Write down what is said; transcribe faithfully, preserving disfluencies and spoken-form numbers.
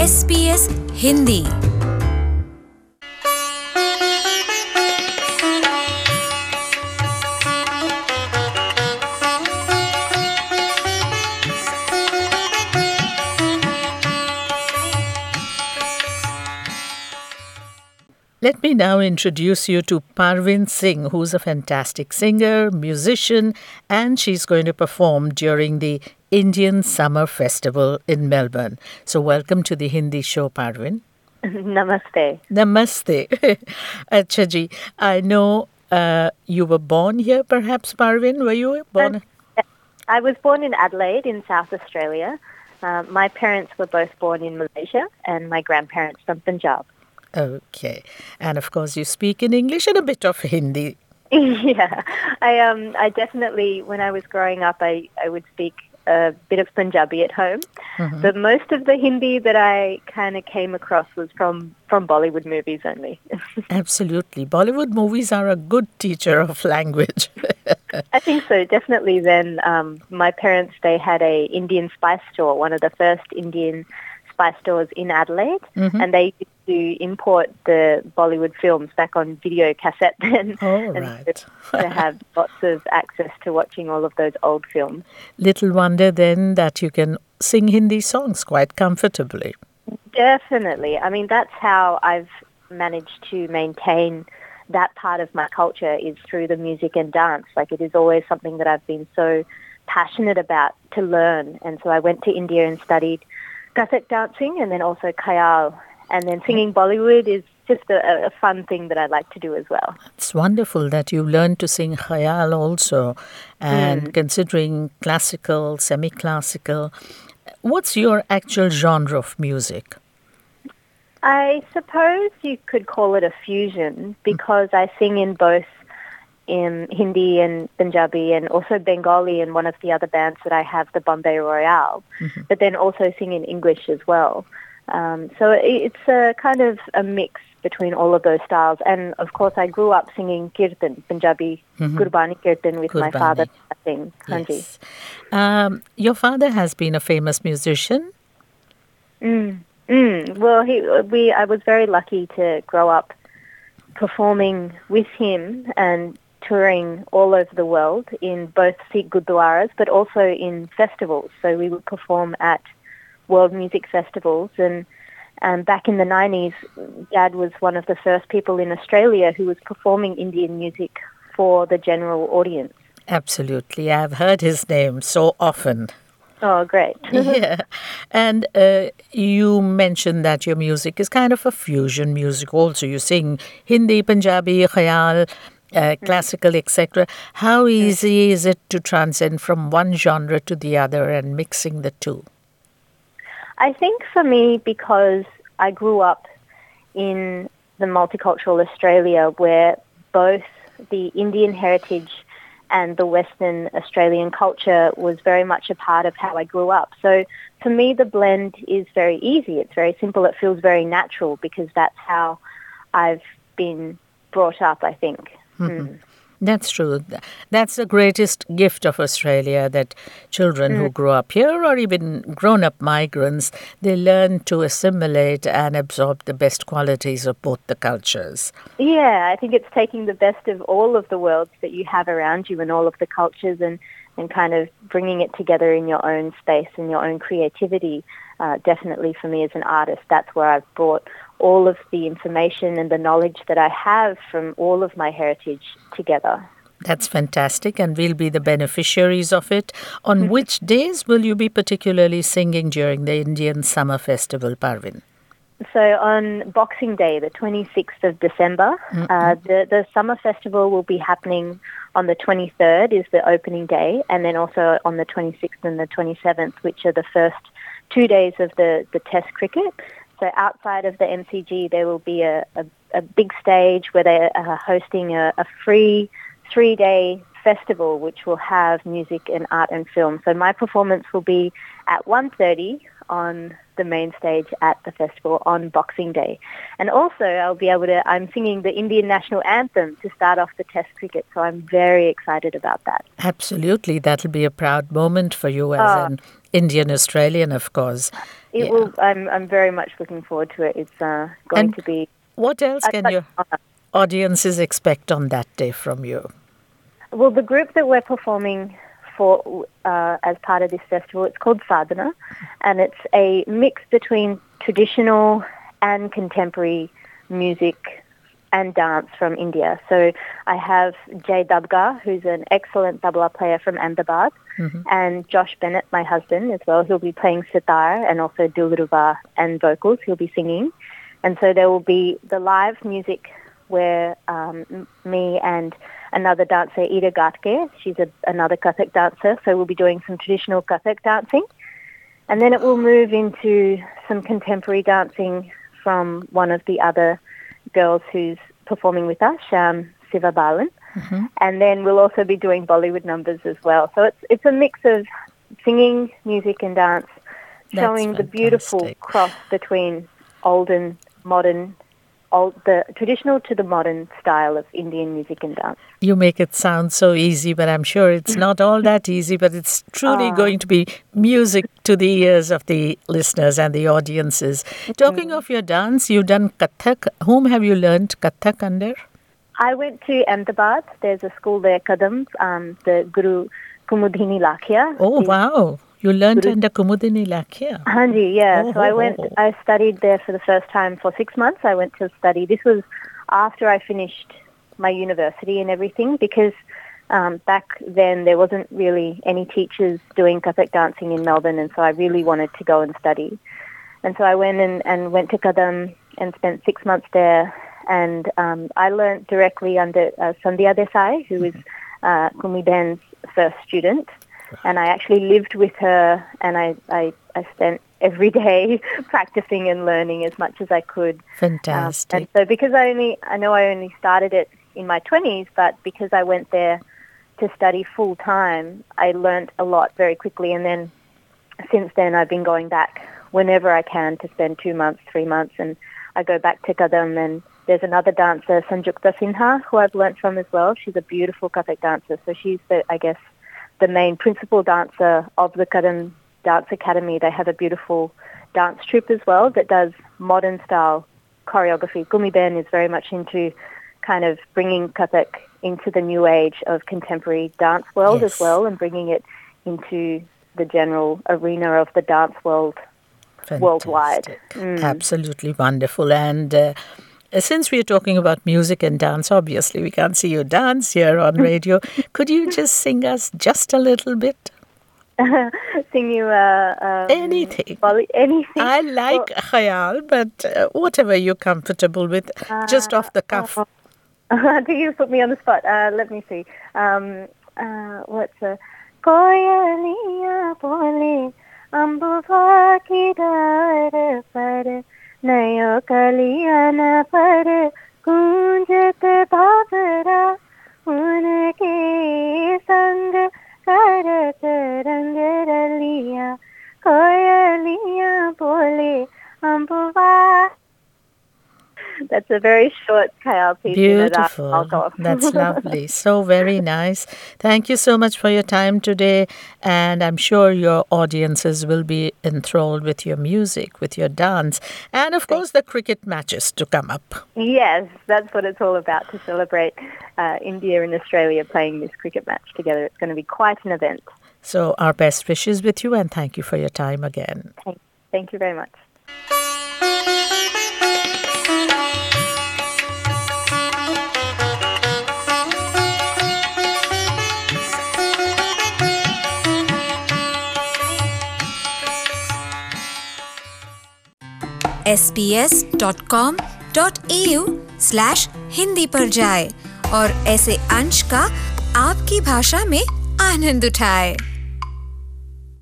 S B S Hindi. Let me now introduce you to Parvin Singh, who's a fantastic singer, musician, and she's going to perform during the Indian Summer Festival in Melbourne. So welcome to the Hindi show, Parvin. Namaste. Namaste. Acha ji, I know uh, you were born here, perhaps, Parvin. Were you born? Uh, I was born in Adelaide in South Australia. Uh, my parents were both born in Malaysia and my grandparents from Punjab. Okay. And of course you speak in English and a bit of Hindi. Yeah. I um I definitely, when I was growing up, I, I would speak a bit of Punjabi at home. Mm-hmm. But most of the Hindi that I kind of came across was from, from Bollywood movies only. Absolutely. Bollywood movies are a good teacher of language. I think so. Definitely then um, my parents, they had a Indian spice store, one of the first Indian spice stores in Adelaide, mm-hmm. and they used to import the Bollywood films back on video cassette then, oh, and right. to have lots of access to watching all of those old films. Little wonder then that you can sing Hindi songs quite comfortably. Definitely. I mean, that's how I've managed to maintain that part of my culture, is through the music and dance. Like, it is always something that I've been so passionate about to learn. And so I went to India and studied Kathak dancing and then also Khayal. And then singing Bollywood is just a, a fun thing that I like to do as well. It's wonderful that you learned to sing Khayal also. And mm. considering classical, semi-classical, what's your actual genre of music? I suppose you could call it a fusion, because I sing in both in Hindi and Punjabi and also Bengali in one of the other bands that I have, the Bombay Royale, mm-hmm. but then also sing in English as well. Um, so it's a kind of a mix between all of those styles. And of course I grew up singing Kirtan, Punjabi mm-hmm. Gurbani Kirtan with Gurbani. My father. I sing. Yes. Um, your father has been a famous musician. Mm. Mm. Well, he, we, I was very lucky to grow up performing with him and touring all over the world in both Sikh Gurdwaras but also in festivals. So we would perform at world music festivals, and um, back in the nineties, Dad was one of the first people in Australia who was performing Indian music for the general audience. Absolutely. I've heard his name so often. Oh, great. Yeah. And uh, you mentioned that your music is kind of a fusion music also. You sing Hindi, Punjabi, Khayal, uh, classical, et cetera. How easy is it to transcend from one genre to the other and mixing the two? I think for me, because I grew up in the multicultural Australia where both the Indian heritage and the Western Australian culture was very much a part of how I grew up. So for me, the blend is very easy. It's very simple. It feels very natural because that's how I've been brought up, I think. Mm-hmm. Mm. That's true. That's the greatest gift of Australia, that children mm. who grow up here or even grown-up migrants, they learn to assimilate and absorb the best qualities of both the cultures. Yeah, I think it's taking the best of all of the worlds that you have around you and all of the cultures and, and kind of bringing it together in your own space and your own creativity. Uh, definitely for me as an artist, that's where I've brought all of the information and the knowledge that I have from all of my heritage together. That's fantastic, and we'll be the beneficiaries of it. On which days will you be particularly singing during the Indian Summer Festival, Parvin? So on Boxing Day, the twenty-sixth of December, mm-hmm. uh, the, the Summer Festival will be happening on the twenty-third is the opening day, and then also on the twenty-sixth and the twenty-seventh, which are the first two days of the, the Test cricket. So outside of the M C G, there will be a, a, a big stage where they are hosting a, a free three-day festival which will have music and art and film. So my performance will be at one thirty on the main stage at the festival on Boxing Day. And also I'll be able to, I'm singing the Indian National Anthem to start off the Test cricket, so I'm very excited about that. Absolutely. That'll be a proud moment for you as oh. an Indian Australian, of course. It Yeah. will. I'm. I'm very much looking forward to it. It's uh, going And to be. What else a can such your honor. audiences expect on that day from you? Well, the group that we're performing for uh, as part of this festival, it's called Sadhana, and it's a mix between traditional and contemporary music and dance from India. So I have Jay Dabga, who's an excellent tabla player from Ahmedabad, Mm-hmm. and Josh Bennett, my husband, as well. He'll be playing sitar and also dilruba and vocals. He'll be singing. And so there will be the live music where um, m- me and another dancer, Ida Gatke, she's a, another Kathak dancer, so we'll be doing some traditional Kathak dancing. And then it will move into some contemporary dancing from one of the other girls who's performing with us, Sham Sivabalan. Mm-hmm. And then we'll also be doing Bollywood numbers as well. So it's it's a mix of singing, music and dance, That's showing the beautiful fantastic. cross between old and modern, old, the traditional to the modern style of Indian music and dance. You make it sound so easy, but I'm sure it's not all that easy, but it's truly Ah. going to be music to the ears of the listeners and the audiences. Talking of your dance, you've done Kathak. Whom have you learned Kathak under? I went to Ahmedabad. There's a school there, Kadam, um, the Guru Kumudhini Lakhia. Oh, is- wow. You learned Guru- under Kumudini Lakhia. Hanji, yeah. Oh, so I oh, went, oh. I studied there for the first time for six months. I went to study. This was after I finished my university and everything, because um, back then there wasn't really any teachers doing Kathak dancing in Melbourne, and so I really wanted to go and study. And so I went and, and went to Kadam and spent six months there. And um, I learnt directly under uh, Sandhya Desai, who was uh, Kumi Ben's first student. And I actually lived with her, and I, I, I spent every day practicing and learning as much as I could. Um, Fantastic. and so because I only, I know I only started it in my twenties, but because I went there to study full time, I learnt a lot very quickly. And then since then I've been going back whenever I can to spend two months, three months, and I go back to Kadam. And there's another dancer, Sanjukta Sinha, who I've learnt from as well. She's a beautiful Kathak dancer. So she's the, I guess, the main principal dancer of the Kadam Dance Academy. They have a beautiful dance troupe as well that does modern style choreography. Gumi Ben is very much into kind of bringing Kathak into the new age of contemporary dance world Yes. as well, and bringing it into the general arena of the dance world worldwide. Fantastic. Mm. Absolutely wonderful. And uh, since we're talking about music and dance, obviously we can't see you dance here on radio. Could you just sing us just a little bit? Sing you uh, um, Anything. Bolly- anything. I like khayal, but uh, whatever you're comfortable with, just off the cuff. I think you put me on the spot. Uh, let me see. Um, uh, what's a Koyaliya bole ambuva ki dar par nayo kaliya na par kunjat bhavra unke sang karat rang raliya koyaliya bole ambuva. That's a very short khayal piece. Beautiful. I'll go off. That's lovely. So very nice. Thank you so much for your time today. And I'm sure your audiences will be enthralled with your music, with your dance, and of course the cricket matches to come up. Yes, that's what it's all about, to celebrate uh, India and Australia playing this cricket match together. It's going to be quite an event. So our best wishes with you, and thank you for your time again. Thank, thank you very much. S B S dot com dot A U slash Hindi पर जाए और ऐसे अंश का आपकी भाषा में आनंद उठाए।